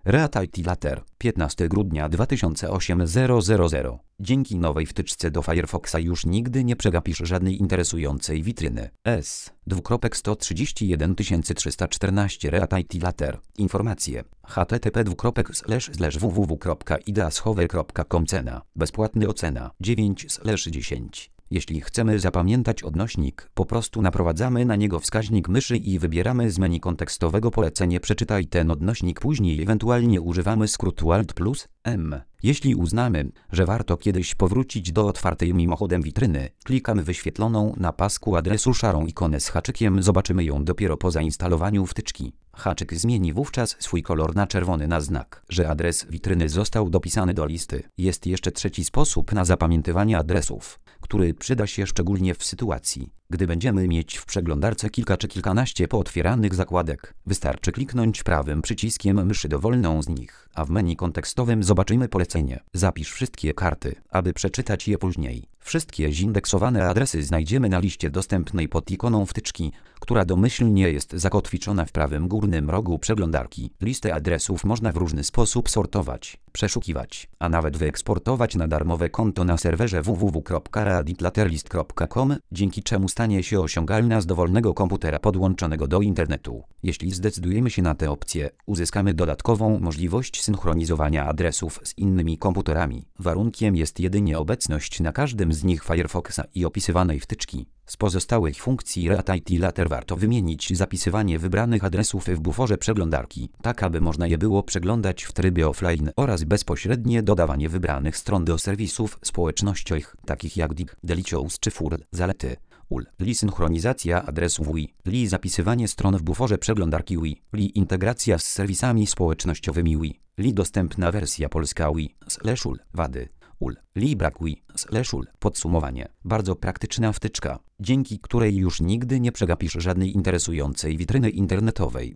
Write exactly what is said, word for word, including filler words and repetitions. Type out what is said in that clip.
Read I T Later, piętnastego grudnia dwa tysiące osiemnastego. Dzięki nowej wtyczce do Firefoxa już nigdy nie przegapisz żadnej interesującej witryny. S. dwukropek sto trzydzieści jeden tysięcy trzysta czternaście Read I T Later. Informacje. http dwukropek slash slash www kropka ideashower kropka com Cena. Bezpłatny ocena dziewięć z dziesięciu. Jeśli chcemy zapamiętać odnośnik, po prostu naprowadzamy na niego wskaźnik myszy i wybieramy z menu kontekstowego polecenie przeczytaj ten odnośnik, później ewentualnie używamy skrótu Alt plus M. Jeśli uznamy, że warto kiedyś powrócić do otwartej mimochodem witryny, klikamy wyświetloną na pasku adresu szarą ikonę z haczykiem, zobaczymy ją dopiero po zainstalowaniu wtyczki. Haczyk zmieni wówczas swój kolor na czerwony na znak, że adres witryny został dopisany do listy. Jest jeszcze trzeci sposób na zapamiętywanie adresów, który przyda się szczególnie w sytuacji, gdy będziemy mieć w przeglądarce kilka czy kilkanaście pootwieranych zakładek. Wystarczy kliknąć prawym przyciskiem myszy dowolną z nich, a w menu kontekstowym zobaczymy polecenie. Zapisz wszystkie karty, aby przeczytać je później. Wszystkie zindeksowane adresy znajdziemy na liście dostępnej pod ikoną wtyczki, która domyślnie jest zakotwiczona w prawym górnym rogu przeglądarki. Listę adresów można w różny sposób sortować, przeszukiwać, a nawet wyeksportować na darmowe konto na serwerze www kropka readitlaterlist kropka com, dzięki czemu stanie się osiągalna z dowolnego komputera podłączonego do internetu. Jeśli zdecydujemy się na tę opcję, uzyskamy dodatkową możliwość synchronizowania adresów z innymi komputerami. Warunkiem jest jedynie obecność na każdym z nich Firefoxa i opisywanej wtyczki. Z pozostałych funkcji Read I T Later warto wymienić zapisywanie wybranych adresów w buforze przeglądarki, tak aby można je było przeglądać w trybie offline, oraz bezpośrednie dodawanie wybranych stron do serwisów społecznościowych, takich jak Dig, Delicious czy Fur. Zalety. U L. Li synchronizacja adresów Wi. Li zapisywanie stron w buforze przeglądarki Wi. Li integracja z serwisami społecznościowymi Wi. Li dostępna wersja polska Wi. Slash U L. Wady. U L. Li brak Wi. Slash U L. Podsumowanie. Bardzo praktyczna wtyczka, dzięki której już nigdy nie przegapisz żadnej interesującej witryny internetowej.